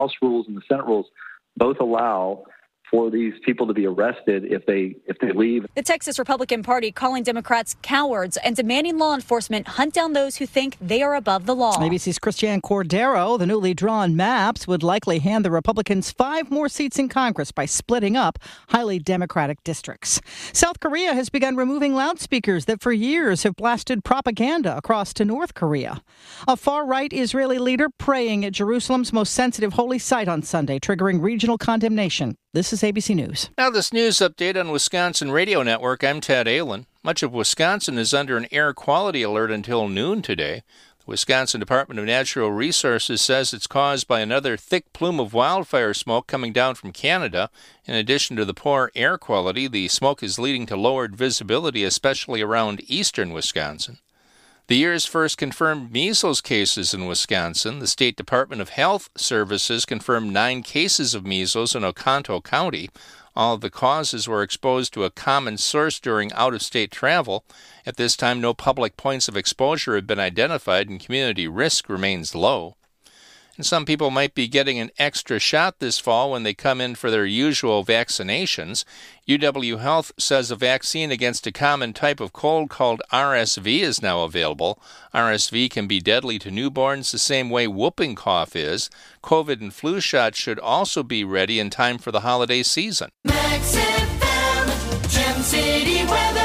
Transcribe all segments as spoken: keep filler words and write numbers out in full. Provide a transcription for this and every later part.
House rules and the Senate rules both allow for these people to be arrested if they if they leave. The Texas Republican Party calling Democrats cowards and demanding law enforcement hunt down those who think they are above the law. A B C's Christiane Cordero, the newly drawn maps would likely hand the Republicans five more seats in Congress by splitting up highly Democratic districts. South Korea has begun removing loudspeakers that for years have blasted propaganda across to North Korea. A far-right Israeli leader praying at Jerusalem's most sensitive holy site on Sunday, triggering regional condemnation. This is A B C News. Now this news update on Wisconsin Radio Network. I'm Ted Ahlin. Much of Wisconsin is under an air quality alert until noon today. The Wisconsin Department of Natural Resources says it's caused by another thick plume of wildfire smoke coming down from Canada. In addition to the poor air quality, the smoke is leading to lowered visibility, especially around eastern Wisconsin. The year's first confirmed measles cases in Wisconsin. The State Department of Health Services confirmed nine cases of measles in Oconto County. All of the causes were exposed to a common source during out-of-state travel. At this time, no public points of exposure have been identified and community risk remains low. And some people might be getting an extra shot this fall when they come in for their usual vaccinations. U W Health says a vaccine against a common type of cold called R S V is now available. R S V can be deadly to newborns the same way whooping cough is. COVID and flu shots should also be ready in time for the holiday season. Max F M, Gem City weather.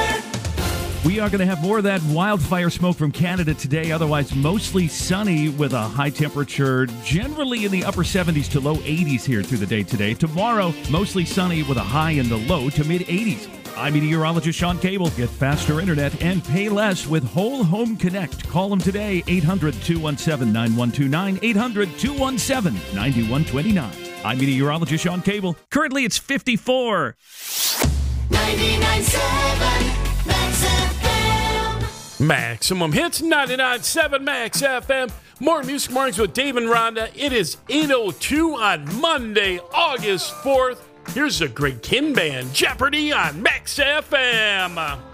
We are going to have more of that wildfire smoke from Canada today. Otherwise, mostly sunny with a high temperature generally in the upper seventies to low eighties here through the day today. Tomorrow, mostly sunny with a high in the low to mid eighties. I'm meteorologist Sean Cable. Get faster internet and pay less with Whole Home Connect. Call them today, eight hundred, two one seven, nine one two nine, eight hundred, two one seven, nine one two nine. I'm meteorologist Sean Cable. Currently, it's fifty-four. ninety-nine point seven Max F M. Maximum Hits, ninety-nine point seven Max F M. More Music Mornings with Dave and Rhonda. It is eight oh two on Monday, August fourth. Here's a Greg Kihn Band, Jeopardy on Max F M.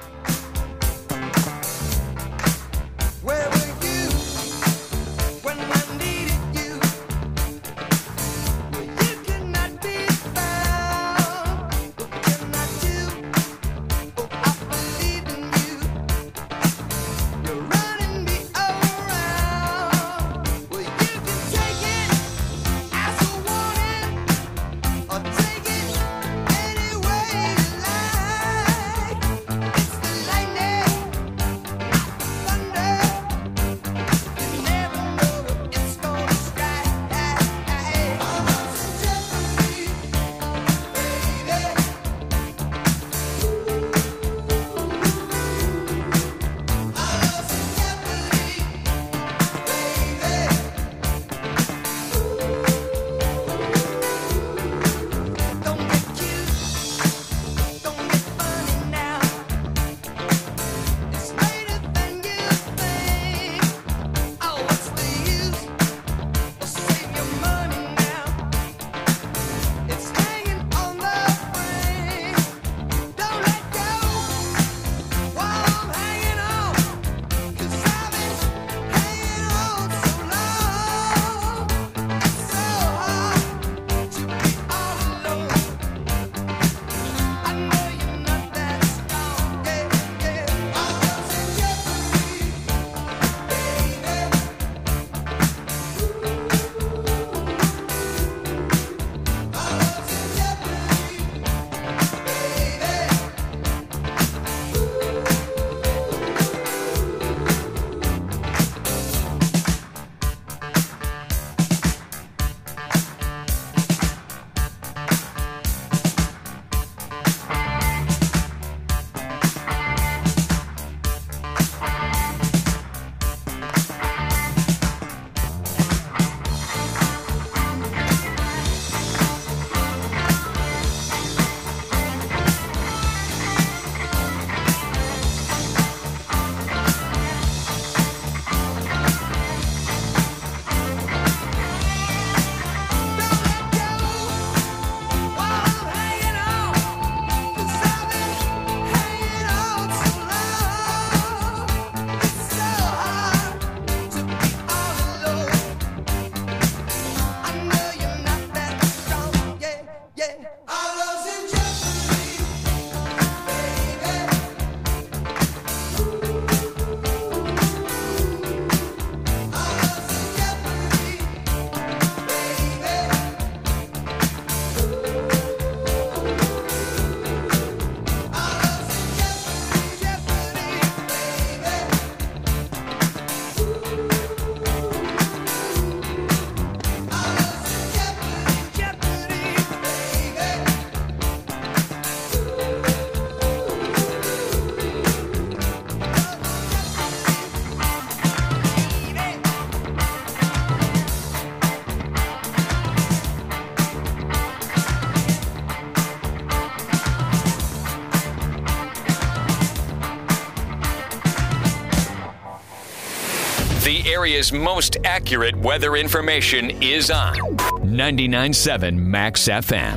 Where were you when I needed you? Well, you cannot be found. What can I do? Oh, I believe in you. You're running me around. Well, you can take it as a warning or take it any way you like. It's The area's most accurate weather information is on ninety-nine point seven Max F M.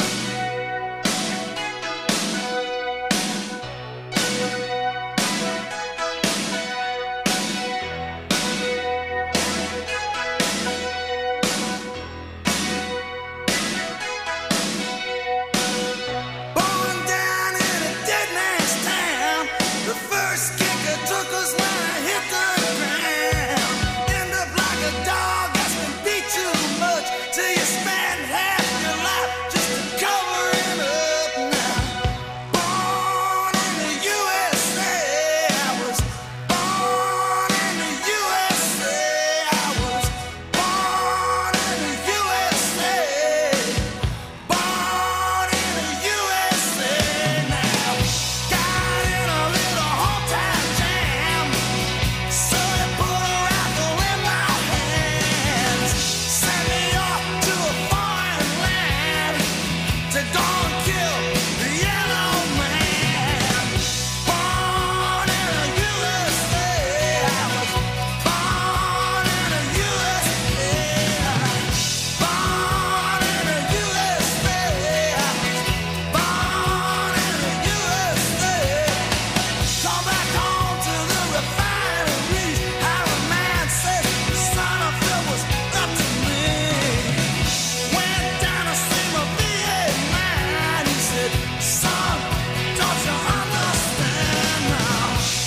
Born down in a dead man's town. The first kicker took us when I hit the ground. End up like a dog that's been beat too much till you spend half your life just to cover him up now. Born in the U S A, I was born in the U S A. I was born in the U S A. Born in the U S A now. Got in a little hometown jam, so they put a rifle in my hands. Sent me off to a foreign land to go and kill the yellow man. Born in the U S A, I was born in the U S A. Born in the U S A, I was born in the U S A. Come back home to the refineries. How a man said the son of Phil was up to me. Went down to see my V eight man. He said, son, don't you understand now?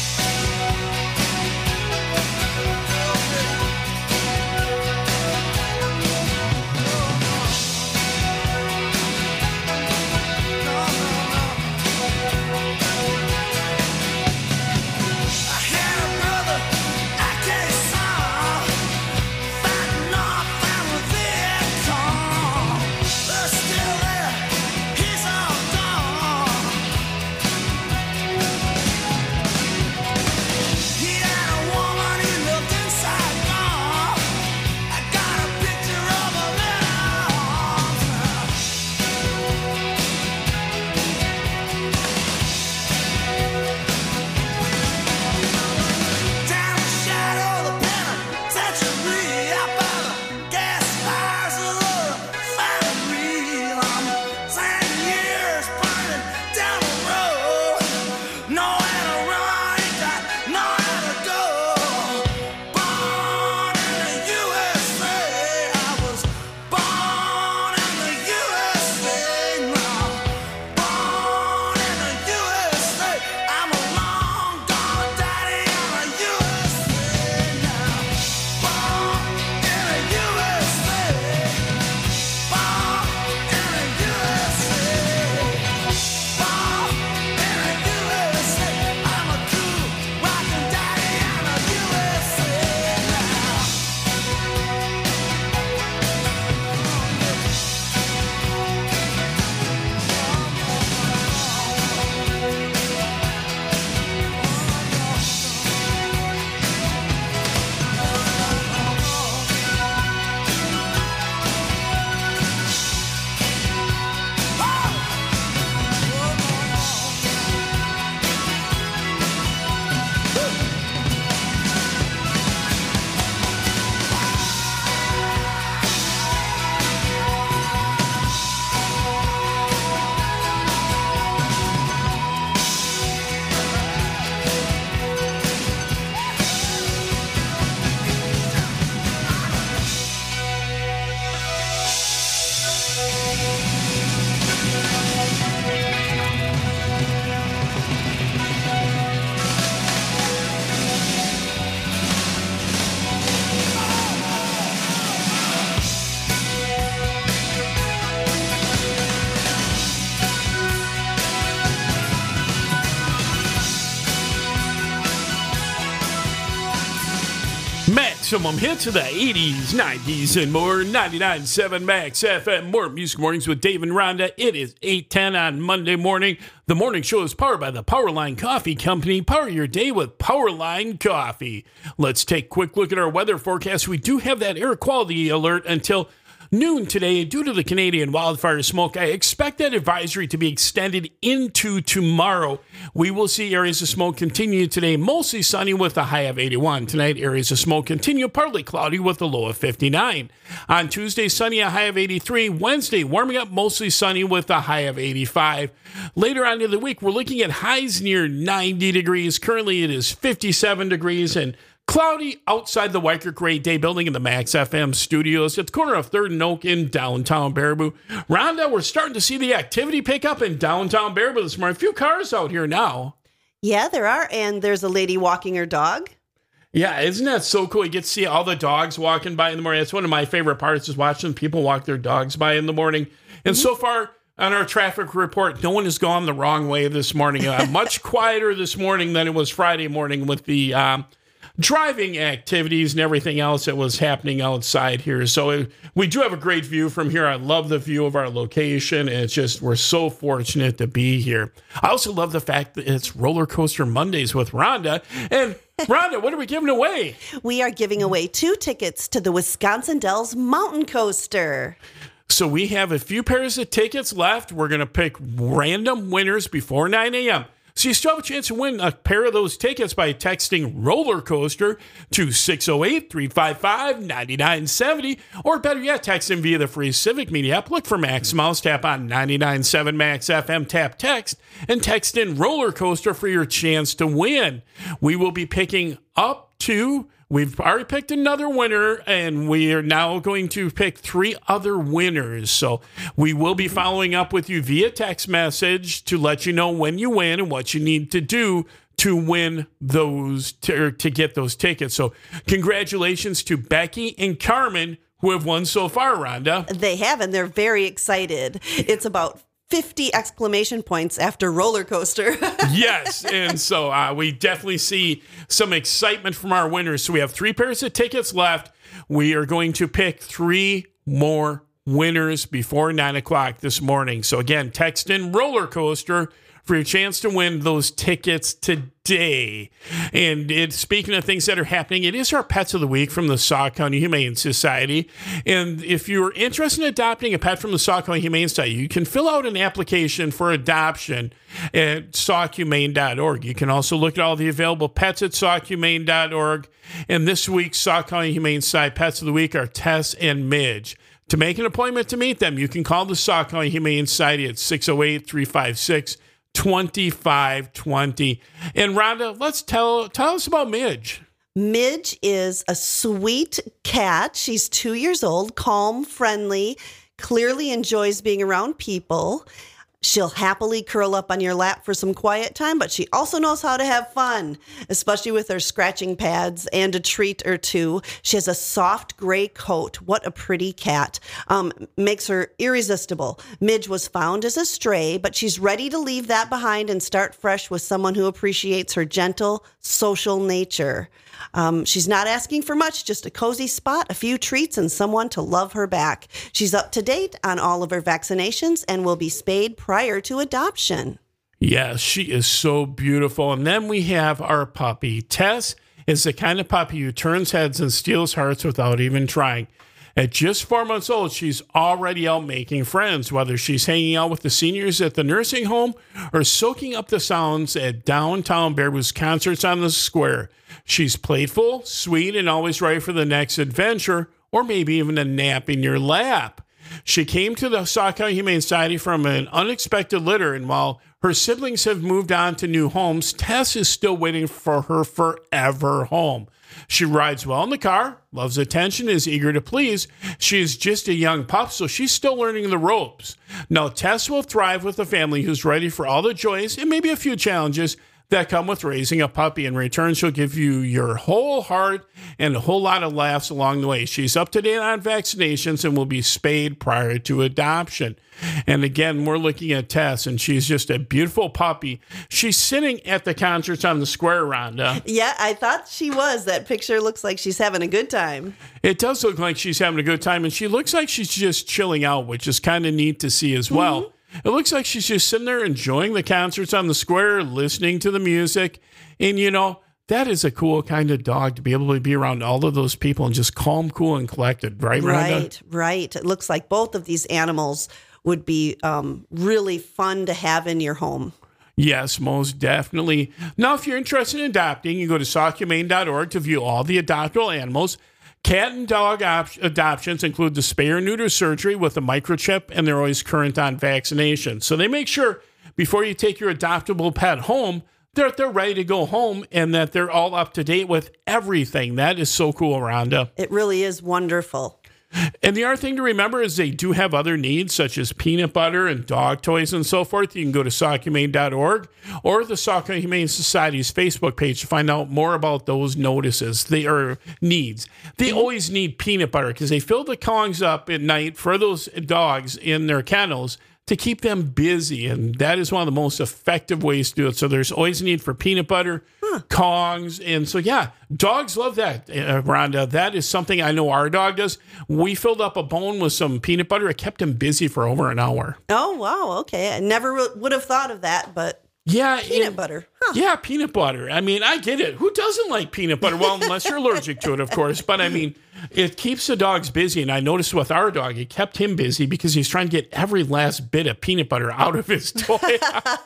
I had a brother, I can't solve, fighting off down with Viet Cong. They're still there, he's all gone. He had a woman he lived inside gone. I got a picture of her in her arms. Down the shadow of the penitentiary, out by the gas fires of the refinery. I'm ten years burning down the road, nowhere to run, ain't got nowhere to go. Born in the U S A, I was born in the U S A now. Born in the U S A, I'm a long gone daddy in the U S A now. Born in the U S A, born in the U S A, born in the U S A. I'm a true rockin' daddy in the U S A now. Maximum hits of the eighties, nineties, and more. ninety-nine point seven Max F M. More Music Mornings with Dave and Rhonda. It is eight ten on Monday morning. The morning show is powered by the Powerline Coffee Company. Power your day with Powerline Coffee. Let's take a quick look at our weather forecast. We do have that air quality alert until noon today. Due to the Canadian wildfire smoke, I expect that advisory to be extended into tomorrow. We will see areas of smoke continue today, mostly sunny with a high of eighty-one. Tonight, areas of smoke continue partly cloudy with a low of fifty-nine. On Tuesday, sunny, a high of eighty-three. Wednesday, warming up, mostly sunny with a high of eighty-five. Later on in the week, we're looking at highs near ninety degrees. Currently, it is fifty-seven degrees and cloudy outside the Weicker Great Day building in the Max F M studios at the corner of third and Oak in downtown Baraboo. Rhonda, we're starting to see the activity pick up in downtown Baraboo this morning. A few cars out here now. Yeah, there are. And there's a lady walking her dog. Yeah, isn't that so cool? You get to see all the dogs walking by in the morning. That's one of my favorite parts, is watching people walk their dogs by in the morning. And mm-hmm. so far on our traffic report, no one has gone the wrong way this morning. Uh, much quieter this morning than it was Friday morning with the um, driving activities and everything else that was happening outside here. So it, we do have a great view from here. I love the view of our location. And it's just, we're so fortunate to be here. I also love the fact that it's Roller Coaster Mondays with Rhonda. And Rhonda, what are we giving away? We are giving away two tickets to the Wisconsin Dells Mountain Coaster. So we have a few pairs of tickets left. We're going to pick random winners before nine a.m. So you still have a chance to win a pair of those tickets by texting roller coaster to six oh eight, three five five, nine nine seven oh, or better yet, text them via the free Civic Media app. Look for Max Mouse, tap on ninety-nine point seven Max F M, tap text, and text in roller coaster for your chance to win. We will be picking up to... We've already picked another winner, and we are now going to pick three other winners. So we will be following up with you via text message to let you know when you win and what you need to do to win those, to, to get those tickets. So congratulations to Becky and Carmen, who have won so far, Rhonda. They have, and they're very excited. It's about fifty exclamation points after roller coaster. Yes, and so uh, we definitely see some excitement from our winners. So we have three pairs of tickets left. We are going to pick three more winners before nine o'clock this morning. So again, text in roller coaster for your chance to win those tickets today. And it, speaking of things that are happening, it is our Pets of the Week from the Sauk County Humane Society. And if you're interested in adopting a pet from the Sauk County Humane Society, you can fill out an application for adoption at sauk humane dot org. You can also look at all the available pets at sauk humane dot org. And this week's Sauk County Humane Society Pets of the Week are Tess and Midge. To make an appointment to meet them, you can call the Sauk County Humane Society at six oh eight, three five six, twenty-five twenty. And Rhonda, let's tell tell us about Midge. Midge is a sweet cat. She's two years old, calm, friendly, clearly enjoys being around people. She'll happily curl up on your lap for some quiet time, but she also knows how to have fun, especially with her scratching pads and a treat or two. She has a soft gray coat. What a pretty cat. Um, makes her irresistible. Midge was found as a stray, but she's ready to leave that behind and start fresh with someone who appreciates her gentle, social nature. Um, she's not asking for much, just a cozy spot, a few treats, and someone to love her back. She's up to date on all of her vaccinations and will be spayed prior to adoption. Yes, she is so beautiful. And then we have our puppy. Tess is the kind of puppy who turns heads and steals hearts without even trying. At just four months old, she's already out making friends, whether she's hanging out with the seniors at the nursing home or soaking up the sounds at downtown Baraboo's concerts on the square. She's playful, sweet, and always ready for the next adventure, or maybe even a nap in your lap. She came to the Sauk County Humane Society from an unexpected litter, and while her siblings have moved on to new homes, Tess is still waiting for her forever home. She rides well in the car, loves attention, is eager to please. She is just a young pup, so she's still learning the ropes. Now, Tess will thrive with a family who's ready for all the joys and maybe a few challenges that come with raising a puppy. In return, she'll give you your whole heart and a whole lot of laughs along the way. She's up to date on vaccinations and will be spayed prior to adoption. And again, we're looking at Tess, and she's just a beautiful puppy. She's sitting at the concerts on the square, Rhonda. Yeah, I thought she was. That picture looks like she's having a good time. It does look like she's having a good time, and she looks like she's just chilling out, which is kind of neat to see as well. Mm-hmm. It looks like she's just sitting there enjoying the concerts on the square, listening to the music. And, you know, that is a cool kind of dog to be able to be around all of those people and just calm, cool, and collected, right, Rhonda? Right, right. It looks like both of these animals would be um, really fun to have in your home. Yes, most definitely. Now, if you're interested in adopting, you go to sauk humane dot org to view all the adoptable animals. Cat and dog op- adoptions include the spay or neuter surgery with a microchip, and they're always current on vaccination. So they make sure before you take your adoptable pet home, that they're ready to go home and that they're all up to date with everything. That is so cool, Rhonda. It really is wonderful. And the other thing to remember is they do have other needs, such as peanut butter and dog toys and so forth. You can go to sauk humane dot org or the Sauk Humane Society's Facebook page to find out more about those notices, they are needs. They always need peanut butter because they fill the Kongs up at night for those dogs in their kennels to keep them busy. And that is one of the most effective ways to do it. So there's always a need for peanut butter, huh. Kongs. And so, yeah, dogs love that, uh, Rhonda. That is something I know our dog does. We filled up a bone with some peanut butter. It kept him busy for over an hour. Oh, wow. Okay. I never w- would have thought of that, but yeah, peanut and, butter. Huh. Yeah, peanut butter. I mean, I get it. Who doesn't like peanut butter? Well, unless you're allergic to it, of course. But I mean, it keeps the dogs busy. And I noticed with our dog, it kept him busy because he's trying to get every last bit of peanut butter out of his toy.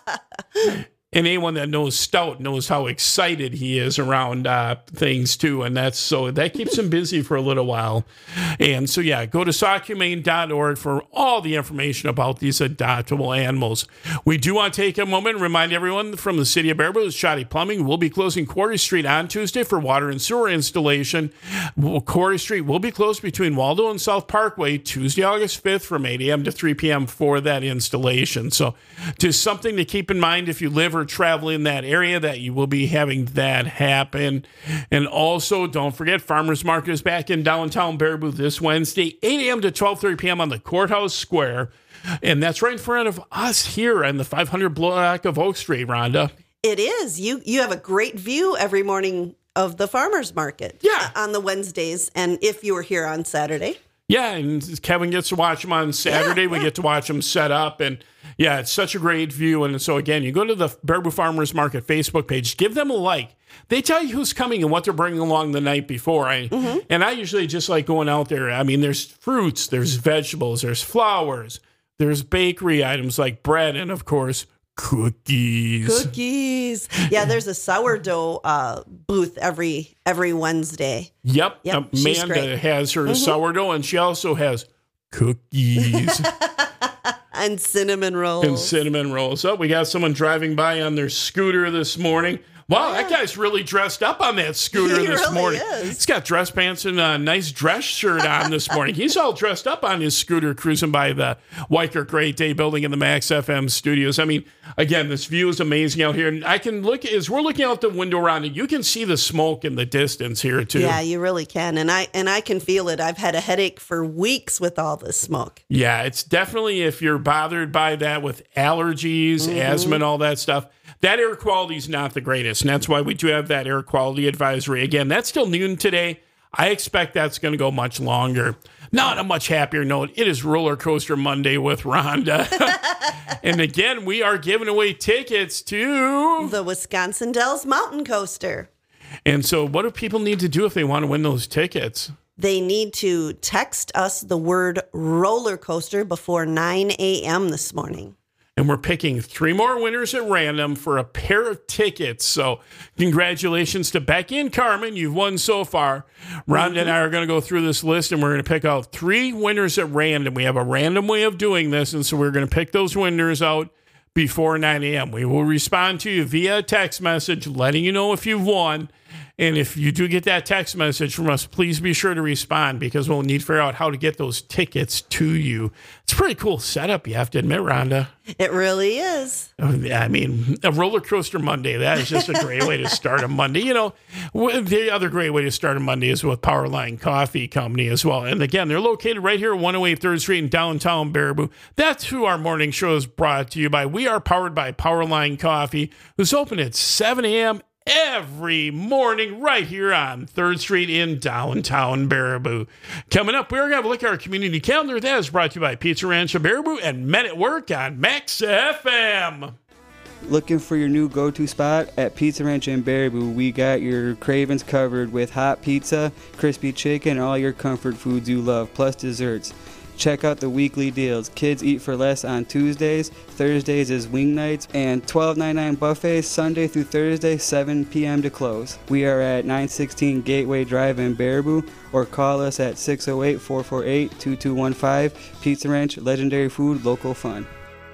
And anyone that knows Stout knows how excited he is around uh, things too. And that's so that keeps him busy for a little while. And so, yeah, go to sauk humane dot org for all the information about these adoptable animals. We do want to take a moment and remind everyone from the city of Baraboo, Shoddy Plumbing will be closing Quarry Street on Tuesday for water and sewer installation. Quarry Street will be closed between Waldo and South Parkway Tuesday, August fifth from eight a.m. to three p.m. for that installation. So just something to keep in mind if you live or travel in that area, that you will be having that happen. And also, don't forget, Farmers Market is back in downtown Baraboo this Wednesday, eight a.m. to twelve thirty p.m. on the Courthouse Square. And that's right in front of us here on the five hundred block of Oak Street, Rhonda. It is. You you have a great view every morning of the farmers market. Yeah. On the Wednesdays, and if you were here on Saturday. Yeah, and Kevin gets to watch them on Saturday. Yeah, we yeah. get to watch them set up. And yeah, it's such a great view. And so again, you go to the Baraboo Farmers Market Facebook page, give them a like. They tell you who's coming and what they're bringing along the night before. I, mm-hmm. And I usually just like going out there. I mean, there's fruits, there's vegetables, there's flowers, there's bakery items like bread, and of course, cookies. Cookies. Yeah, there's a sourdough uh, booth every every Wednesday. Yep. yep Amanda has her mm-hmm. sourdough, and she also has cookies. And cinnamon rolls. And cinnamon rolls. Oh, we got someone driving by on their scooter this morning. Wow, yeah. That guy's really dressed up on that scooter he this really morning. Is. He's got dress pants and a nice dress shirt on this morning. He's all dressed up on his scooter cruising by the Weicker Great Day building in the Max F M studios. I mean, again, this view is amazing out here. And I can look, as we're looking out the window around it, you can see the smoke in the distance here too. Yeah, you really can. And I and I can feel it. I've had a headache for weeks with all this smoke. Yeah, it's definitely, if you're bothered by that with allergies, mm-hmm. asthma and all that stuff, that air quality is not the greatest, and that's why we do have that air quality advisory. Again, that's still noon today. I expect that's going to go much longer. Now, on a much happier note, it is Roller Coaster Monday with Rhonda. And again, we are giving away tickets to the Wisconsin Dells Mountain Coaster. And so what do people need to do if they want to win those tickets? They need to text us the word roller coaster before nine a.m. this morning. And we're picking three more winners at random for a pair of tickets. So congratulations to Becky and Carmen. You've won so far. Rhonda mm-hmm. and I are going to go through this list, and we're going to pick out three winners at random. We have a random way of doing this, and so we're going to pick those winners out before nine a.m. We will respond to you via text message letting you know if you've won. And if you do get that text message from us, please be sure to respond, because we'll need to figure out how to get those tickets to you. It's a pretty cool setup, you have to admit, Rhonda. It really is. I mean, a Roller Coaster Monday, that is just a great way to start a Monday. You know, the other great way to start a Monday is with Powerline Coffee Company as well. And again, they're located right here at one oh eight third Street in downtown Baraboo. That's who our morning show is brought to you by. We are powered by Powerline Coffee, who's open at seven a.m. every morning right here on third Street in downtown Baraboo. Coming up, we're going to have a look at our community calendar. That is brought to you by Pizza Ranch of Baraboo and Men at Work on Max F M. Looking for your new go-to spot? At Pizza Ranch in Baraboo, we got your cravings covered with hot pizza, crispy chicken, and all your comfort foods you love, plus desserts. Check out the weekly deals. Kids eat for less on Tuesdays, Thursdays is wing nights, and twelve ninety-nine buffets Sunday through Thursday, seven p.m. to close. We are at nine sixteen Gateway Drive in Baraboo, or call us at six oh eight, four four eight, two two one five. Pizza Ranch, legendary food, local fun.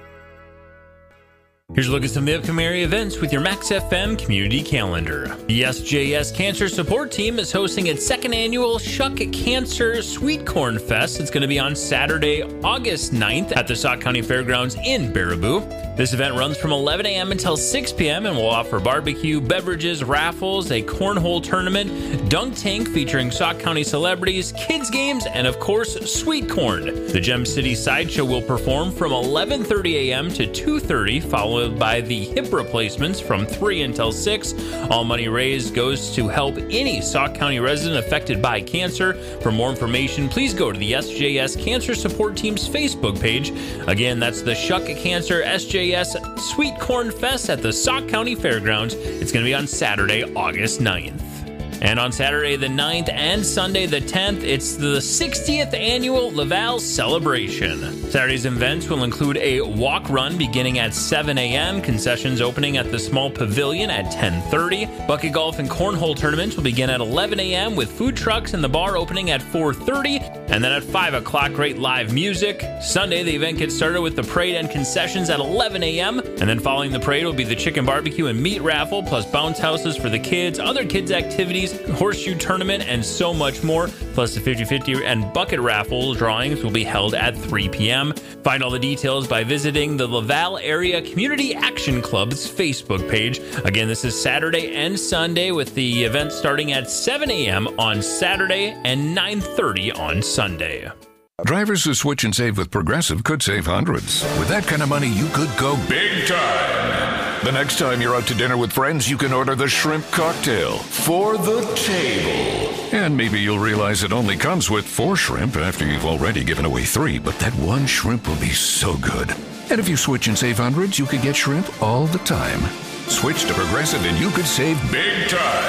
Here's a look at some of the upcoming area events with your Max F M community calendar. The S J S Cancer Support Team is hosting its second annual Shuck Cancer Sweet Corn Fest. It's going to be on Saturday, August ninth at the Sauk County Fairgrounds in Baraboo. This event runs from eleven a.m. until six p.m. and will offer barbecue, beverages, raffles, a cornhole tournament, dunk tank featuring Sauk County celebrities, kids games, and of course, sweet corn. The Gem City Sideshow will perform from eleven thirty a.m. to two thirty, followed by the hip replacements from three until six. All money raised goes to help any Sauk County resident affected by cancer. For more information, please go to the S J S Cancer Support Team's Facebook page. Again, that's the Shuck Cancer S J S Sweet Corn Fest at the Sauk County Fairgrounds. It's going to be on Saturday, August ninth. And on Saturday the ninth and Sunday the tenth, it's the sixtieth annual Laval Celebration. Saturday's events will include a walk run beginning at seven a.m., concessions opening at the small pavilion at ten thirty. Bucket golf and cornhole tournaments will begin at eleven a.m. with food trucks and the bar opening at four thirty. And then at five o'clock, great live music. Sunday, the event gets started with the parade and concessions at eleven a.m. And then following the parade will be the chicken barbecue and meat raffle, plus bounce houses for the kids, other kids' activities, horseshoe tournament, and so much more. Plus the fifty-fifty and bucket raffle drawings will be held at three p.m. Find all the details by visiting the Laval Area Community Action Club's Facebook page. Again, this is Saturday and Sunday, with the event starting at seven a.m. on Saturday and nine thirty on Sunday. Drivers who switch and save with Progressive could save hundreds. With that kind of money, you could go big time. The next time you're out to dinner with friends, you can order the shrimp cocktail for the table. And maybe you'll realize it only comes with four shrimp after you've already given away three, but that one shrimp will be so good. And if you switch and save hundreds, you could get shrimp all the time. Switch to Progressive and you could save big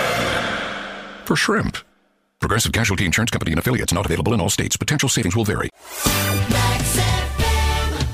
time. For shrimp. Progressive Casualty Insurance Company and affiliates, not available in all states. Potential savings will vary. Max F M.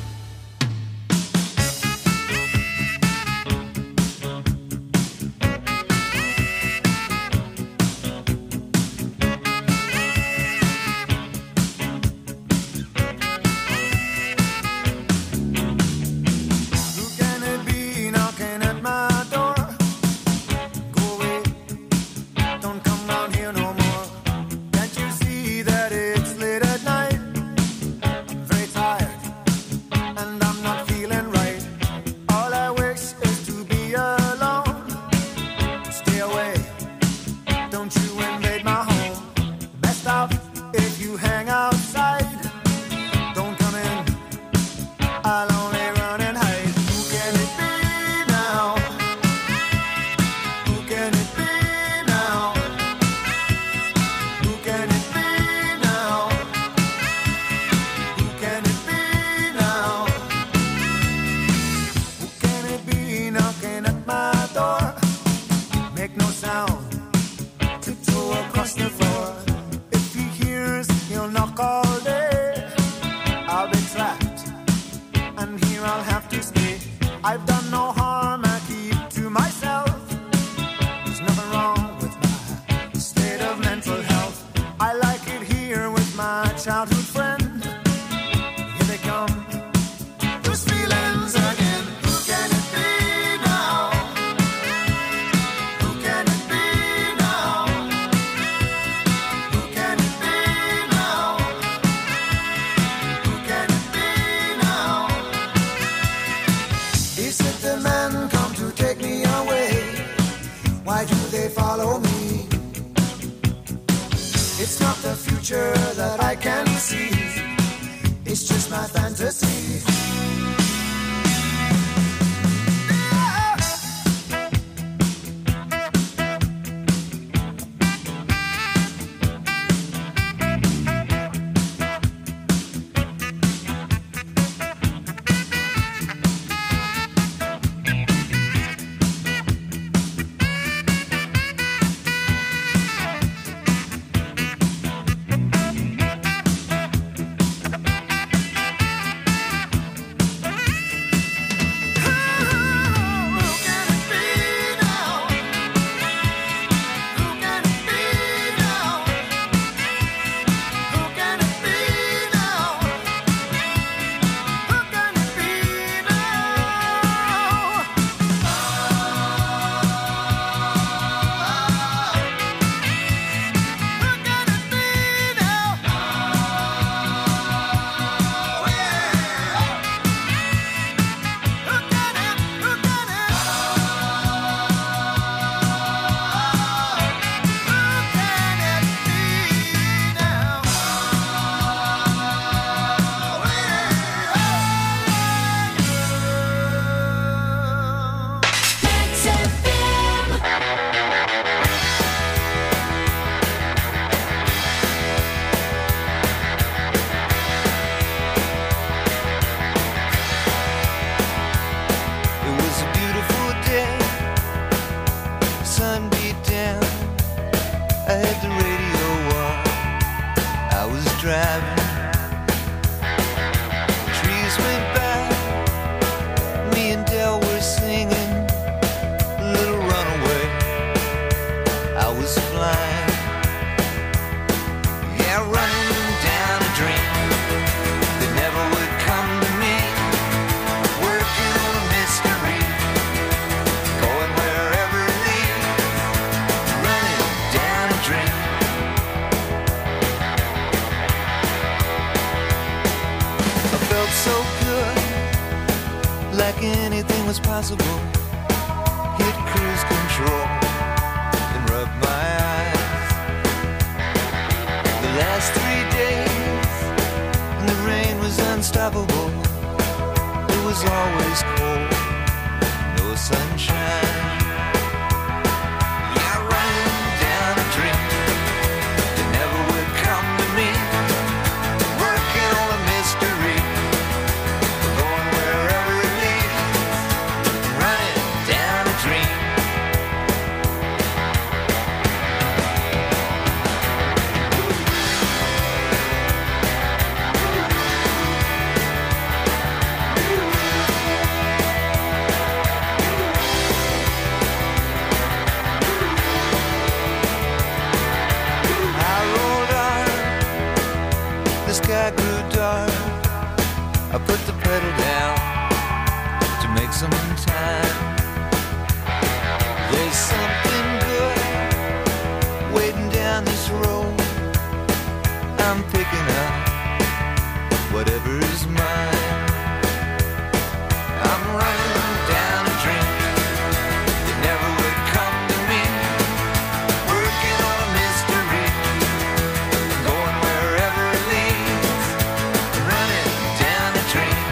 Who can it be knocking at my door? Go away, don't come round here no more. Can't you see that it's late at night? I'm very tired and I'm not feeling right. All I wish is to be alone. Stay away, don't you invade my home. Best off if you hang outside. Don't come in, I'll only run and hide. Who can it be now? Who can it be now? Who can it be now? Who can it be now? Who can it be knocking at my door? Make no sound, tiptoe across the floor. If he hears, he'll knock all day. I'll be trapped, and here I'll have to stay. I've done no harm, I keep to myself. There's nothing wrong with my state of mental health. I like it here with my childhood friend. Here they come, those feelings again. Who can it be now? Who can it be now? Who can it be now? Who can it be now? Is it the men come to take me away? Why do they follow me? It's not the future that I can see. It's just my fantasy. so good, like anything was possible. Hit cruise control and rub my eyes. The last three days, and the rain was unstoppable. It was always cold, no sunshine. Yeah, running down a dream that never would come to me. Working on a mystery, going wherever it leads. Running down a dream. I rolled on, the sky grew dark. I put the pedal down to make some time. There's something good waiting down this road. I'm picking up whatever is mine. I'm running down a dream that never would come to me. Working on a mystery, going wherever it leads. Running down a dream.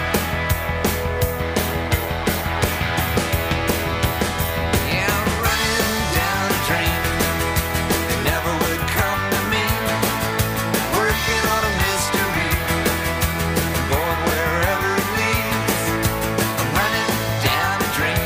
Yeah, I'm running down a dream that never would come to me. Working on a mystery, going wherever it leads. I'm running down a dream.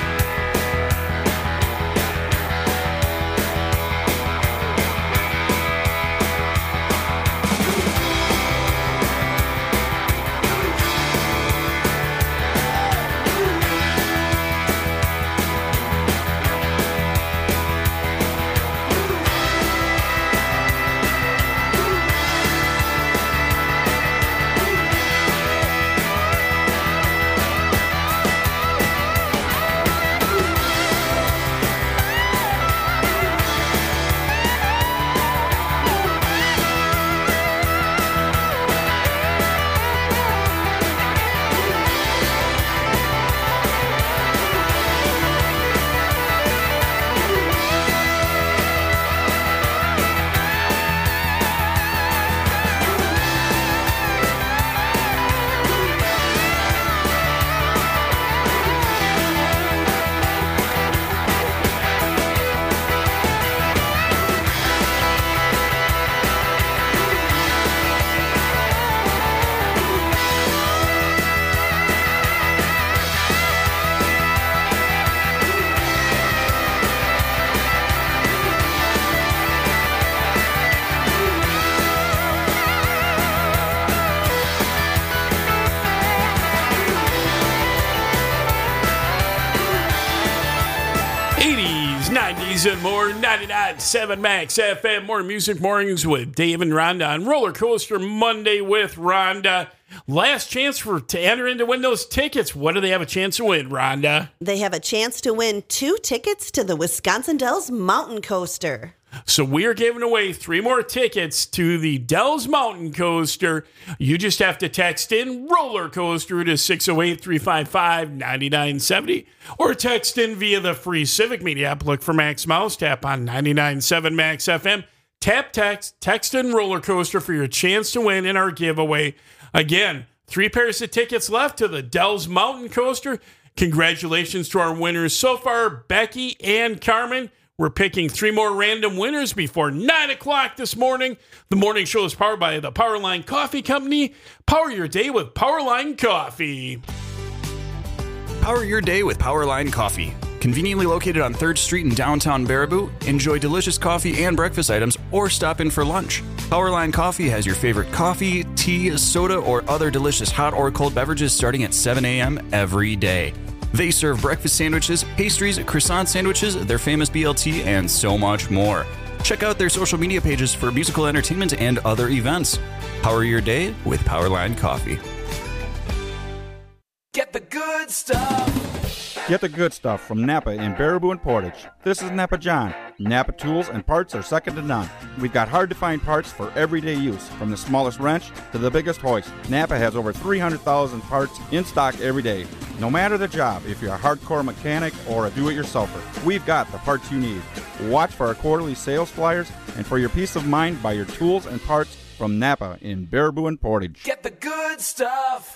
eighties, nineties, and more. ninety-nine point seven Max F M. More Music Mornings with Dave and Rhonda on Roller Coaster Monday with Rhonda. Last chance for to enter in to win those tickets. What do they have a chance to win, Rhonda? They have a chance to win two tickets to the Wisconsin Dells Mountain Coaster. So we are giving away three more tickets to the Dells Mountain Coaster. You just have to text in roller coaster to six oh eight, three five five, nine nine seven oh or text in via the free Civic Media app. Look for Max Mouse, tap on ninety-nine point seven Max F M. Tap text, text in roller coaster for your chance to win in our giveaway. Again, three pairs of tickets left to the Dells Mountain Coaster. Congratulations to our winners so far, Becky and Carmen. We're picking three more random winners before nine o'clock this morning. The morning show is powered by the Powerline Coffee Company. Power your day with Powerline Coffee. Power your day with Powerline Coffee. Conveniently located on third Street in downtown Baraboo, enjoy delicious coffee and breakfast items or stop in for lunch. Powerline Coffee has your favorite coffee, tea, soda, or other delicious hot or cold beverages starting at seven a.m. every day. They serve breakfast sandwiches, pastries, croissant sandwiches, their famous B L T, and so much more. Check out their social media pages for musical entertainment and other events. Power your day with Powerline Coffee. Get the good stuff Get the good stuff from Napa in Baraboo and Portage. This is Napa John. Napa tools and parts are second to none. We've got hard-to-find parts for everyday use, from the smallest wrench to the biggest hoist. Napa has over three hundred thousand parts in stock every day. No matter the job, if you're a hardcore mechanic or a do-it-yourselfer, we've got the parts you need. Watch for our quarterly sales flyers, and for your peace of mind, buy your tools and parts from Napa in Baraboo and Portage. Get the good stuff.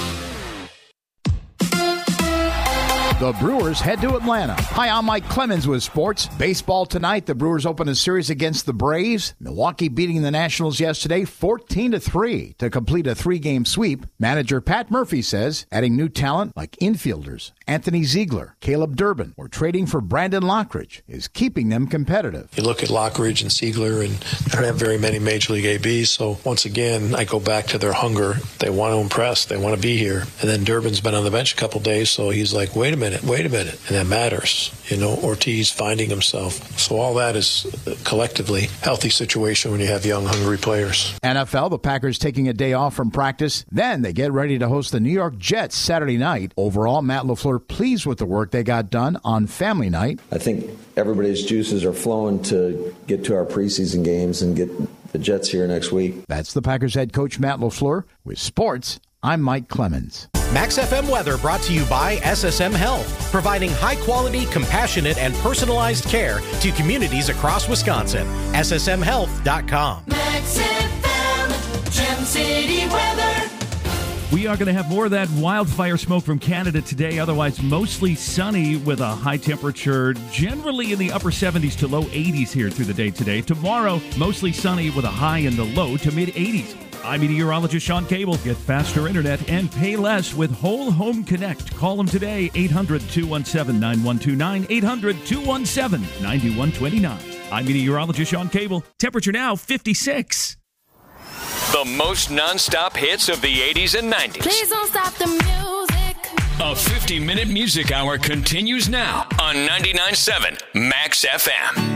The Brewers head to Atlanta. Hi, I'm Mike Clemens with sports. Baseball tonight. The Brewers open a series against the Braves. Milwaukee beating the Nationals yesterday fourteen to three to complete a three-game sweep. Manager Pat Murphy says adding new talent like infielders Anthony Ziegler, Caleb Durbin, or trading for Brandon Lockridge is keeping them competitive. You look at Lockridge and Ziegler, and I don't have very many Major League A Bs, so once again, I go back to their hunger. They want to impress. They want to be here. And then Durbin's been on the bench a couple days, so he's like, wait a minute. Wait a minute. And that matters. You know, Ortiz finding himself. So all that is collectively healthy situation when you have young, hungry players. N F L, the Packers taking a day off from practice. Then they get ready to host the New York Jets Saturday night. Overall, Matt LaFleur pleased with the work they got done on family night. I think everybody's juices are flowing to get to our preseason games and get the Jets here next week. That's the Packers head coach Matt LaFleur. With sports, I'm Mike Clemens. Max F M weather brought to you by S S M Health, providing high-quality, compassionate, and personalized care to communities across Wisconsin. S S M health dot com. Max F M, Gem City weather. We are going to have more of that wildfire smoke from Canada today. Otherwise, mostly sunny with a high temperature generally in the upper seventies to low eighties here through the day today. Tomorrow, mostly sunny with a high in the low to mid eighties. I'm meteorologist Sean Cable. Get faster internet and pay less with Whole Home Connect. Call them today, eight hundred, two one seven, nine one two nine, eight hundred, two one seven, nine one two nine. I'm meteorologist Sean Cable. Temperature now, fifty-six. The most nonstop hits of the eighties and nineties. Please don't stop the music. A fifty-minute music hour continues now on ninety-nine point seven Max F M.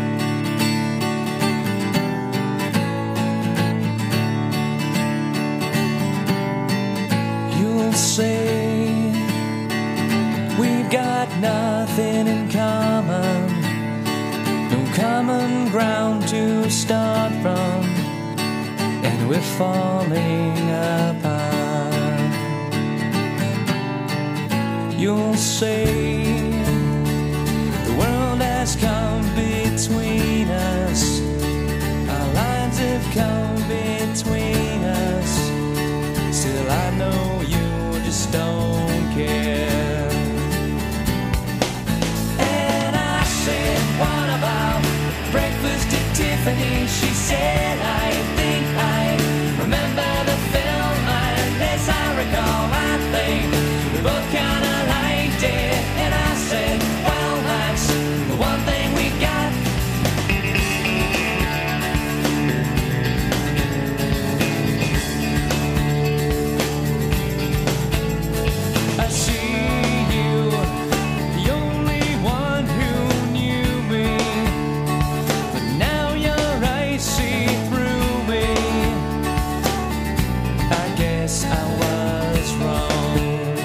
You'll say we've got nothing in common, no common ground to start from, and we're falling apart. You'll say the world has come between us, our lines have come between us. Still I know you just don't care. And I said, what about breakfast at Tiffany? She said, I think I remember the film. And as I recall, I think we both kind of liked it. And I said, well, that's the one thing we got. I see you, the only one who knew me, but now your eyes see through me. I guess I was wrong.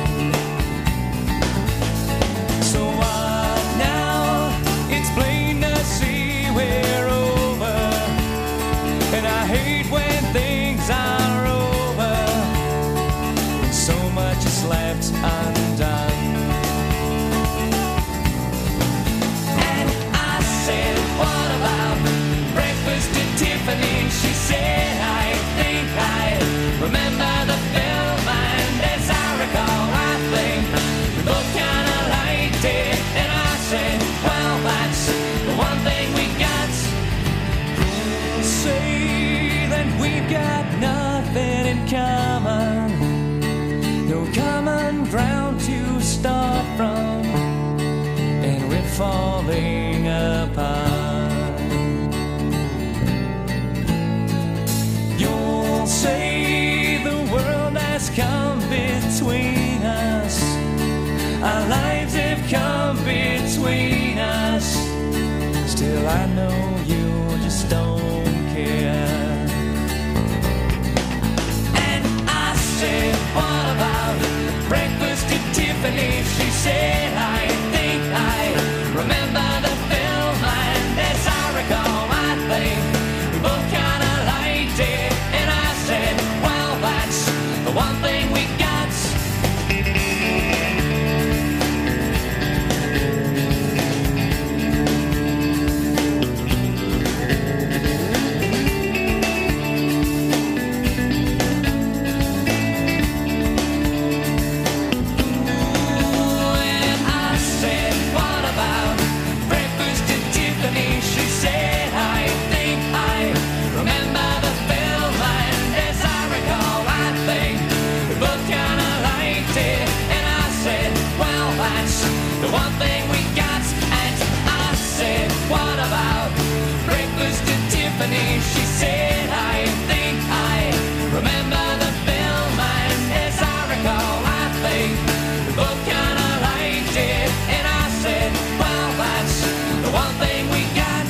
So what now? It's plain to see we're over, and I hate when things are over, when so much is left undone. And I said, what about breakfast at Tiffany? She said, I think I remember the film. And as I recall, I think we both kind of liked it. And I said, well, that's the one thing we got. Say that we've got nothing in common, no common ground to start from, and we're falling apart. You'll say the world has come between us, our lives have come between us. Still I know you just don't care. And I said, what about breakfast breakfast at Tiffany. She said, I think I remember the film, and as I recall, I think we both kind of liked it. And I said, well, that's the one thing we got. She said, I think I remember the film, and as I recall, I think we both kind of liked it. And I said, well, that's the one thing we got.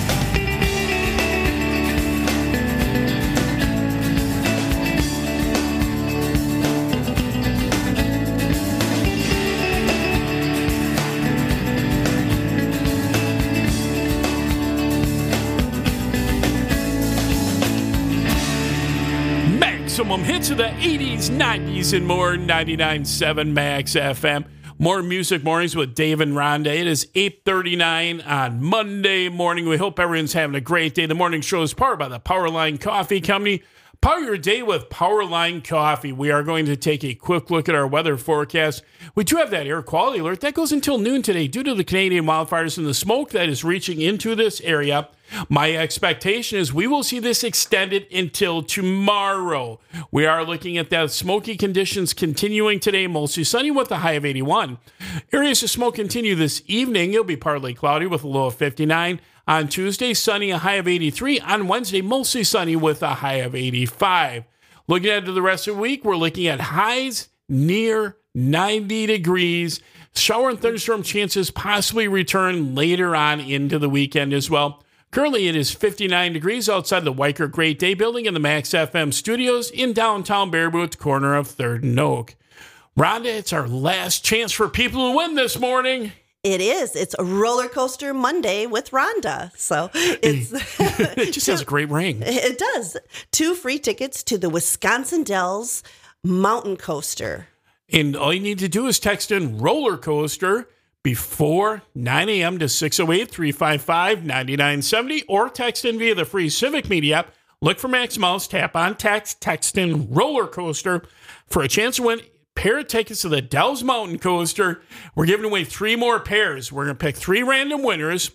Maximum hits of the eighties, nineties, and more. ninety-nine point seven Max F M. More Music Mornings with Dave and Rhonda. It is eight thirty-nine on Monday morning. We hope everyone's having a great day. The morning show is powered by the Powerline Coffee Company. Power your day with Powerline Coffee. We are going to take a quick look at our weather forecast. We do have that air quality alert. That goes until noon today due to the Canadian wildfires and the smoke that is reaching into this area. My expectation is we will see this extended until tomorrow. We are looking at that smoky conditions continuing today, mostly sunny with a high of eighty-one. Areas of smoke continue this evening. It'll be partly cloudy with a low of fifty-nine. On Tuesday, sunny, a high of eighty-three. On Wednesday, mostly sunny with a high of eighty-five. Looking ahead to the rest of the week, we're looking at highs near ninety degrees. Shower and thunderstorm chances possibly return later on into the weekend as well. Currently, it is fifty-nine degrees outside the Weicker Great Day Building in the Max F M studios in downtown Baraboo at the corner of third and Oak. Rhonda, it's our last chance for people to win this morning. It is. It's a roller coaster Monday with Rhonda. So it's it just has a great ring. It does. Two free tickets to the Wisconsin Dells Mountain Coaster. And all you need to do is text in roller coaster before nine a.m. to six oh eight, three five five, nine nine seven oh or text in via the free Civic Media app. Look for Max Mouse, tap on text, text in roller coaster for a chance to win pair of tickets to the Dells Mountain Coaster. We're giving away three more pairs. We're going to pick three random winners.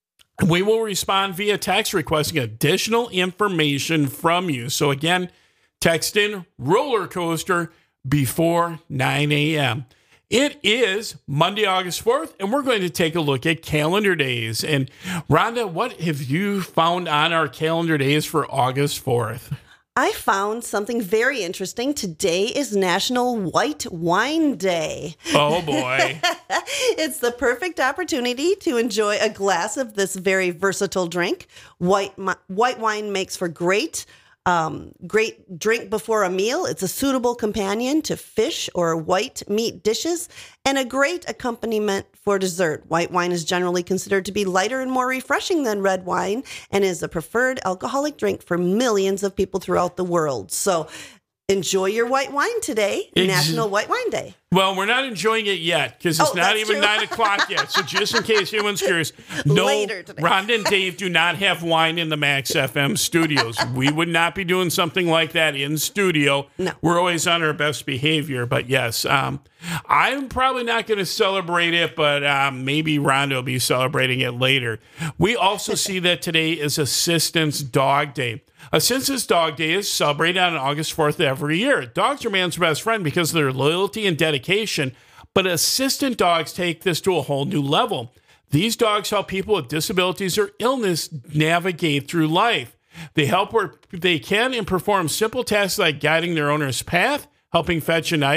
We will respond via text requesting additional information from you. So again, text in roller coaster before nine a.m. It is Monday, August fourth, and we're going to take a look at calendar days. And Rhonda, what have you found on our calendar days for August fourth? I found something very interesting. Today is National White Wine Day. Oh, boy. It's the perfect opportunity to enjoy a glass of this very versatile drink. White, white wine makes for great Um, great drink before a meal. It's a suitable companion to fish or white meat dishes and a great accompaniment for dessert. White wine is generally considered to be lighter and more refreshing than red wine and is a preferred alcoholic drink for millions of people throughout the world. So enjoy your white wine today, Ex- National White Wine Day. Well, we're not enjoying it yet because it's Oh, not that's even true. nine o'clock yet. So just in case anyone's curious, no, Later today. Rhonda and Dave do not have wine in the Max F M studios. We would not be doing something like that in studio. No. We're always on our best behavior. But yes, um, I'm probably not going to celebrate it, but um, maybe Rhonda will be celebrating it later. We also see that today is Assistance Dog Day. Assistance Dog Day is celebrated on August fourth every year. Dogs are man's best friend because of their loyalty and dedication, but assistant dogs take this to a whole new level. These dogs help people with disabilities or illness navigate through life. They help where they can and perform simple tasks like guiding their owner's path, helping fetch an item,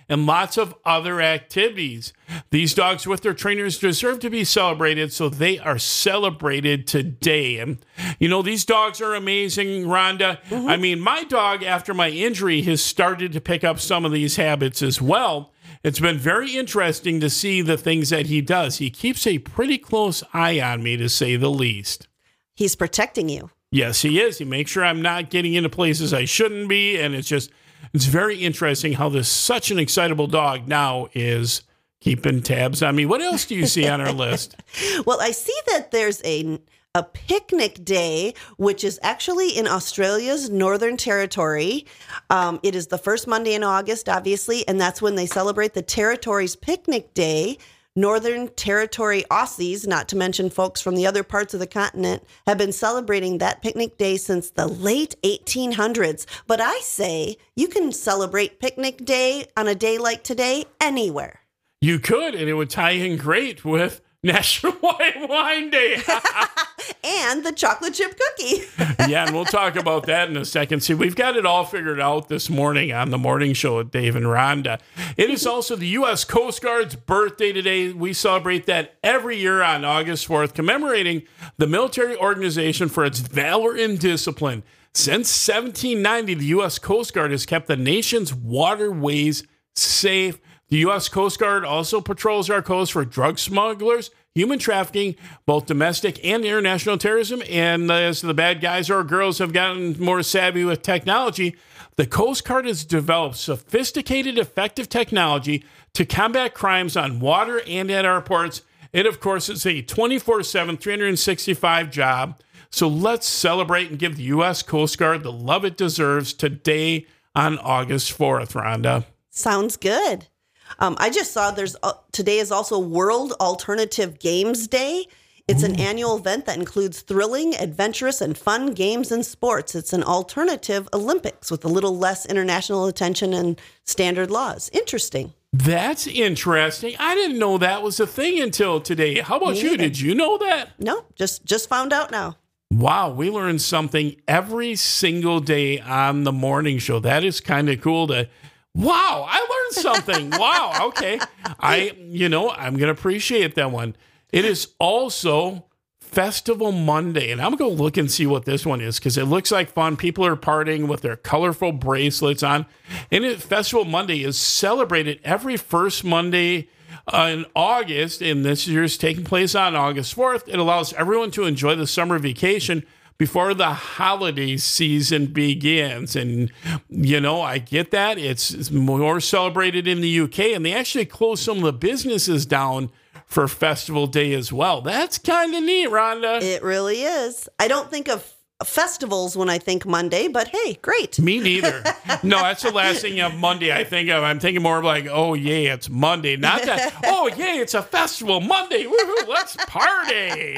and lots of other activities. These dogs with their trainers deserve to be celebrated, so they are celebrated today. And, you know, these dogs are amazing, Rhonda. Mm-hmm. I mean, my dog, after my injury, has started to pick up some of these habits as well. It's been very interesting to see the things that he does. He keeps a pretty close eye on me, to say the least. He's protecting you. Yes, he is. He makes sure I'm not getting into places I shouldn't be. And it's just, it's very interesting how this such an excitable dog now is keeping tabs on me. What else do you see on our list? Well, I see that there's a a picnic day, which is actually in Australia's Northern Territory. Um, it is the first Monday in August, obviously, and that's when they celebrate the territory's picnic day. Northern Territory Aussies, not to mention folks from the other parts of the continent, have been celebrating that picnic day since the late eighteen hundreds. But I say you can celebrate picnic day on a day like today anywhere. You could, and it would tie in great with National White Wine Day. And the chocolate chip cookie. Yeah, and we'll talk about that in a second. See, we've got it all figured out this morning on the morning show with Dave and Rhonda. It is also the U S Coast Guard's birthday today. We celebrate that every year on August fourth, commemorating the military organization for its valor and discipline. Since seventeen ninety, the U S Coast Guard has kept the nation's waterways safe. The U S Coast Guard also patrols our coast for drug smugglers, human trafficking, both domestic and international terrorism. And as the bad guys or girls have gotten more savvy with technology, the Coast Guard has developed sophisticated, effective technology to combat crimes on water and at our ports. And of course, it's a twenty-four seven, three hundred sixty-five job. So let's celebrate and give the U S Coast Guard the love it deserves today on August fourth, Rhonda. Sounds good. Um, I just saw there's uh, today is also World Alternative Games Day. It's an annual event that includes thrilling, adventurous, and fun games and sports. It's an alternative Olympics with a little less international attention and standard laws. Interesting. That's interesting. I didn't know that was a thing until today. How about Me you? either. Did you know that? No, just just found out now. Wow, we learn something every single day on the morning show. That is kind of cool to... Wow, I learned something. Wow, okay. I, you know, I'm going to appreciate that one. It is also Festival Monday, and I'm going to look and see what this one is because it looks like fun. People are partying with their colorful bracelets on. And it, Festival Monday is celebrated every first Monday uh, in August, and this year's taking place on August fourth. It allows everyone to enjoy the summer vacation before the holiday season begins. And, you know, I get that. It's, it's more celebrated in the U K, and they actually close some of the businesses down for Festival Day as well. That's kind of neat, Rhonda. It really is. I don't think of festivals when I think Monday, but hey, great. Me neither. No, that's the last thing of Monday I think of. I'm thinking more of like, oh, yeah, it's Monday. Not that, oh, yeah, it's a festival Monday. Woohoo, let's party.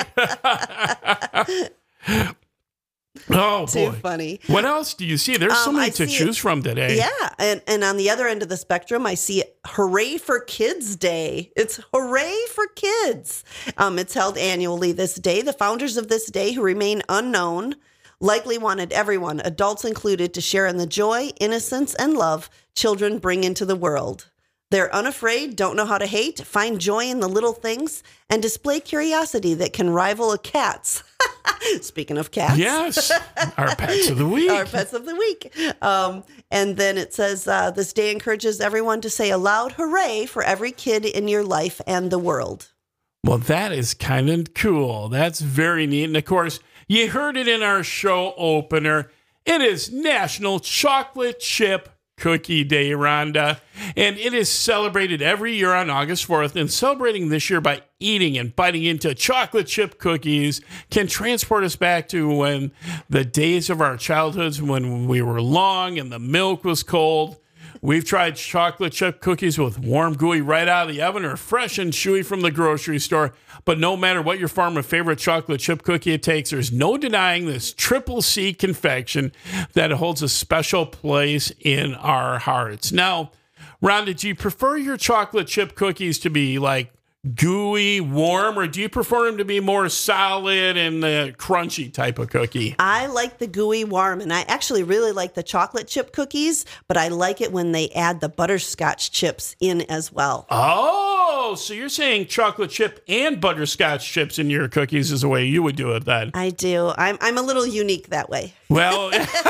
Oh, Too boy. funny. What else do you see? There's so Um, many I to see choose it- from today. Yeah, and, and on the other end of the spectrum, I see Hooray for Kids Day. It's Hooray for Kids. Um, it's held annually this day. The founders of this day, who remain unknown, likely wanted everyone, adults included, to share in the joy, innocence, and love children bring into the world. They're unafraid, don't know how to hate, find joy in the little things, and display curiosity that can rival a cat's. Speaking of cats. Yes, our pets of the week. Our pets of the week. Um, and then it says, uh, this day encourages everyone to say a loud hooray for every kid in your life and the world. Well, that is kind of cool. That's very neat. And of course, you heard it in our show opener. It is National Chocolate Chip Cookie Day, Rhonda. And it is celebrated every year on August fourth. And celebrating this year by eating and biting into chocolate chip cookies can transport us back to when the days of our childhoods when we were long and the milk was cold. We've tried chocolate chip cookies with warm gooey right out of the oven or fresh and chewy from the grocery store. But no matter what your form of favorite chocolate chip cookie it takes, there's no denying this triple C confection that holds a special place in our hearts. Now, Rhonda, do you prefer your chocolate chip cookies to be like gooey, warm, or do you prefer them to be more solid and the crunchy type of cookie? I like the gooey warm, and I actually really like the chocolate chip cookies, but I like it when they add the butterscotch chips in as well. Oh, so you're saying chocolate chip and butterscotch chips in your cookies is the way you would do it then? I do. I'm I'm a little unique that way. Well,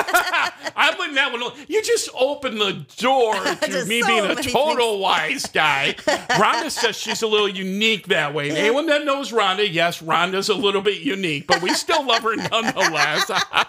I'm letting that one. You just opened the door to Just me so being a many total things. wise guy. Rhonda says she's a little unique that way. And anyone that knows Rhonda, yes, Rhonda's a little bit unique, but we still love her nonetheless.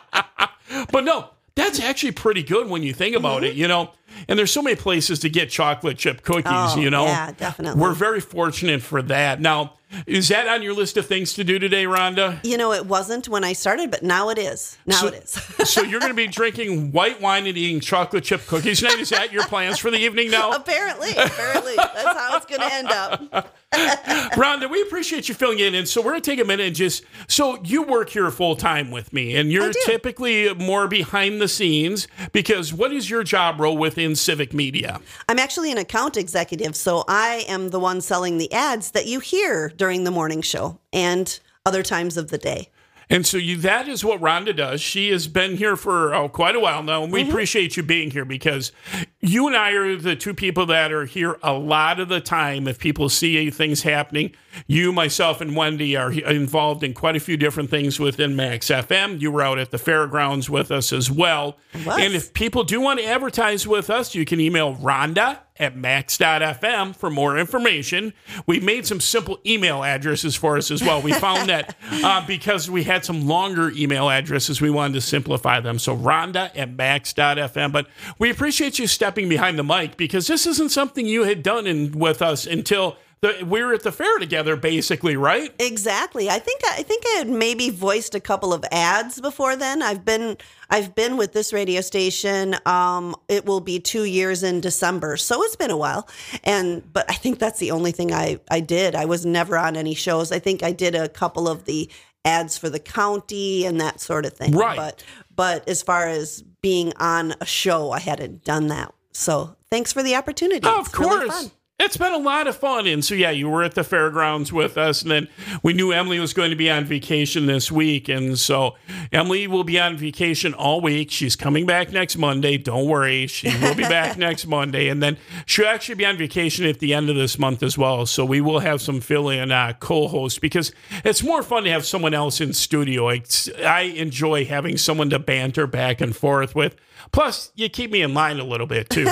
But no, that's actually pretty good when you think about Mm-hmm. it, you know. And there's so many places to get chocolate chip cookies, Oh, you know. yeah, definitely. We're very fortunate for that. Now, is that on your list of things to do today, Rhonda? You know, it wasn't when I started, but now it is. Now So- it is. So you're going to be drinking white wine and eating chocolate chip cookies tonight? Is that your plans for the evening now? Apparently, apparently. That's how it's going to end up. Rhonda, we appreciate you filling in. And so we're going to take a minute and just, so you work here full time with me, and you're typically more behind the scenes because what is your job role within Civic Media? I'm actually an account executive, so I am the one selling the ads that you hear during the morning show and other times of the day. And so you, that is what Rhonda does. She has been here for oh, quite a while now, and we Mm-hmm. appreciate you being here because you and I are the two people that are here a lot of the time. If people see things happening, you, myself, and Wendy are involved in quite a few different things within Max F M. You were out at the fairgrounds with us as well. Was. And if people do want to advertise with us, you can email Rhonda at max dot f m for more information. We've made some simple email addresses for us as well. We found that uh, because we had some longer email addresses, we wanted to simplify them. So Rhonda at max dot f m. But we appreciate you stepping behind the mic because this isn't something you had done in, with us until the, we were at the fair together, basically, right? Exactly. I think I think I had maybe voiced a couple of ads before then. I've been I've been with this radio station. Um, it will be two years in December, so it's been a while. And but I think that's the only thing I I did. I was never on any shows. I think I did a couple of the ads for the county and that sort of thing. Right. But but as far as being on a show, I hadn't done that. So thanks for the opportunity. Oh, It's of really course. fun. It's been a lot of fun. And so, yeah, you were at the fairgrounds with us. And then we knew Emily was going to be on vacation this week. And so Emily will be on vacation all week. She's coming back next Monday. Don't worry. She will be back next Monday. And then she'll actually be on vacation at the end of this month as well. So we will have some fill-in uh, co-hosts because it's more fun to have someone else in studio. It's, I enjoy having someone to banter back and forth with. Plus, you keep me in line a little bit, too.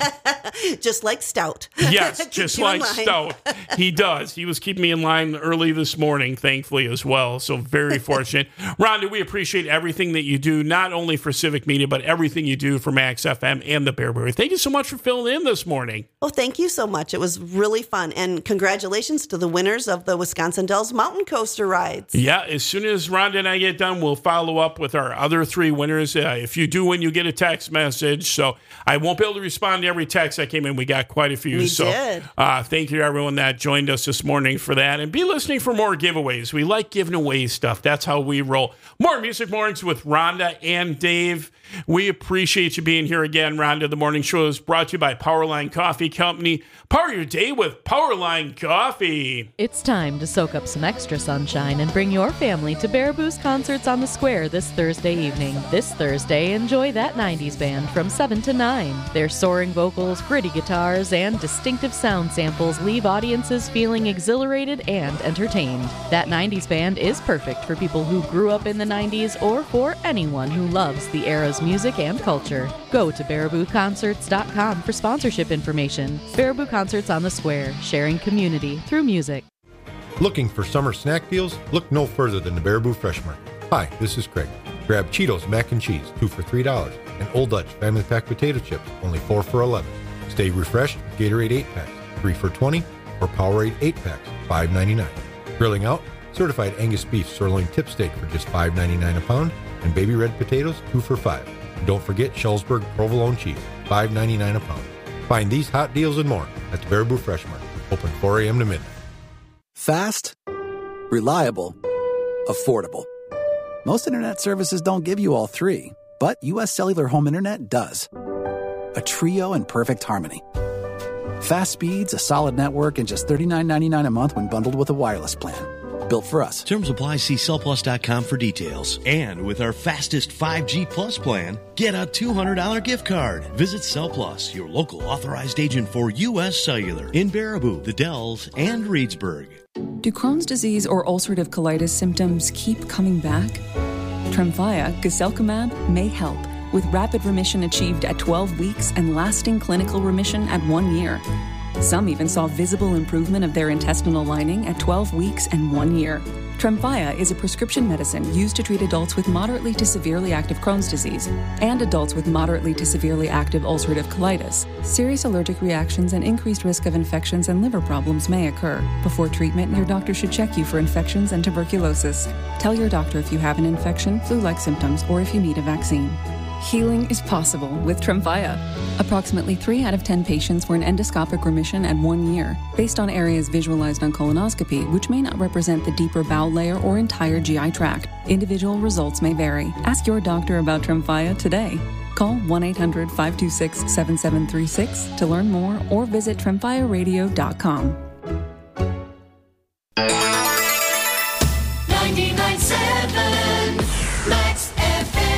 Just like Stout. Yes, Keep just you in like line. Stout. He does. He was keeping me in line early this morning, thankfully, as well. So very fortunate. Rhonda, we appreciate everything that you do, not only for Civic Media, but everything you do for Max F M and the Bear Brewery. Thank you so much for filling in this morning. Oh, thank you so much. It was really fun. And congratulations to the winners of the Wisconsin Dells Mountain Coaster rides. Yeah, as soon as Rhonda and I get done, we'll follow up with our other three winners. Uh, if you do win, you get a text message. So I won't be able to respond to every text that came in. We got quite a few. We so did. Uh, thank you to everyone that joined us this morning for that. And be listening for more giveaways. We like giving away stuff. That's how we roll. More Music Mornings with Rhonda and Dave. We appreciate you being here again. Rhonda, the morning show is brought to you by Powerline Coffee Company. Power your day with Powerline Coffee. It's time to soak up some extra sunshine and bring your family to Baraboo's Concerts on the Square this Thursday evening. This Thursday, enjoy that nineties band from seven to nine. Their soaring vocals, gritty guitars, and distinctive sound samples leave audiences feeling exhilarated and entertained. That nineties band is perfect for people who grew up in the nineties or for anyone who loves the era's music and culture. Go to baraboo concerts dot com for sponsorship information. Baraboo Concerts on the Square, sharing community through music. Looking for summer snack deals? Look no further than the Baraboo Fresh Mart. Hi, this is Craig. Grab Cheetos mac and cheese, two for three dollars, and Old Dutch family pack potato chips, only four for eleven dollars. Stay refreshed with Gatorade eight packs, three for twenty dollars, or Powerade eight packs, five ninety-nine. Grilling out? Certified Angus beef sirloin tip steak for just five ninety-nine a pound, and baby red potatoes, two for five. And don't forget Schellsberg provolone cheese, five ninety-nine a pound. Find these hot deals and more at the Baraboo Fresh Mart, open four a.m. to midnight. Fast, reliable, affordable. Most internet services don't give you all three, but U S Cellular Home Internet does. A trio in perfect harmony. Fast speeds, a solid network, and just thirty-nine ninety-nine a month when bundled with a wireless plan. Built for us. Terms apply. See cell plus dot com for details. And with our fastest five G Plus plan, get a two hundred dollars gift card. Visit CellPlus, your local authorized agent for U S Cellular in Baraboo, The Dells, and Reedsburg. Do Crohn's disease or ulcerative colitis symptoms keep coming back? Tremfya, guselkumab, may help, with rapid remission achieved at twelve weeks and lasting clinical remission at one year. Some even saw visible improvement of their intestinal lining at twelve weeks and one year. Tremfya is a prescription medicine used to treat adults with moderately to severely active Crohn's disease and adults with moderately to severely active ulcerative colitis. Serious allergic reactions and increased risk of infections and liver problems may occur. Before treatment, your doctor should check you for infections and tuberculosis. Tell your doctor if you have an infection, flu-like symptoms, or if you need a vaccine. Healing is possible with Tremfya. Approximately three out of ten patients were in endoscopic remission at one year, based on areas visualized on colonoscopy, which may not represent the deeper bowel layer or entire G I tract. Individual results may vary. Ask your doctor about Tremfya today. Call one eight hundred five two six seven seven three six to learn more or visit tremfya radio dot com. ninety-nine point seven Max F M.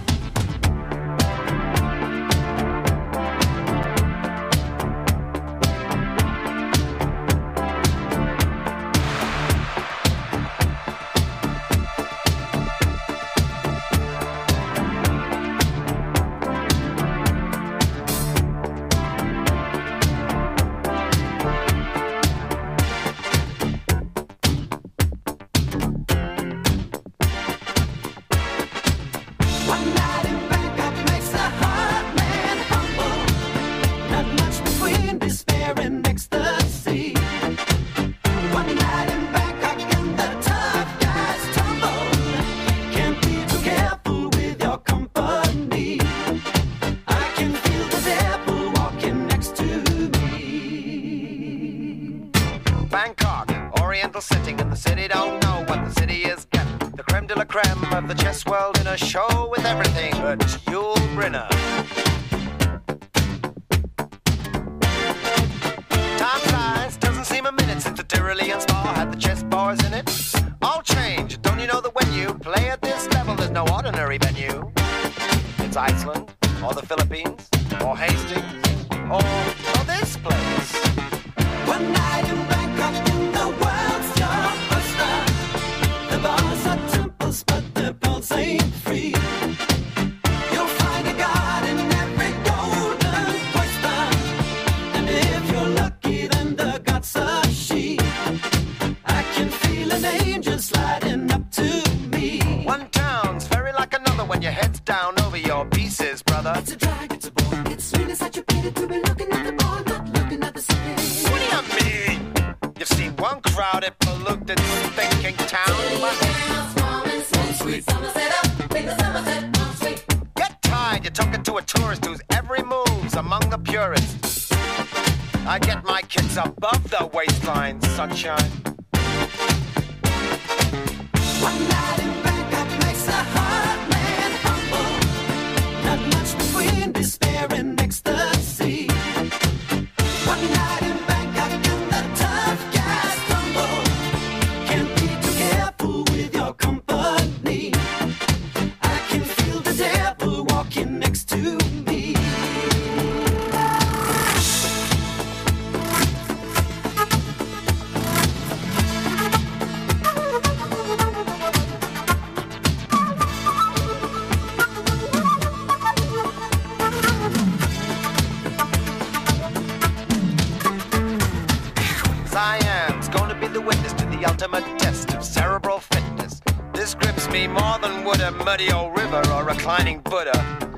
Muddy old river or reclining Buddha.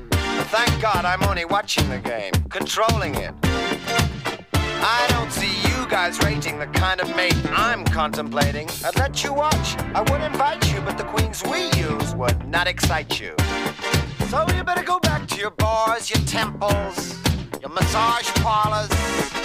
Thank God I'm only watching the game, controlling it. I don't see you guys rating the kind of mate I'm contemplating. I'd let you watch, I would invite you, but the queens we use would not excite you. So you better go back to your bars, your temples, your massage parlors,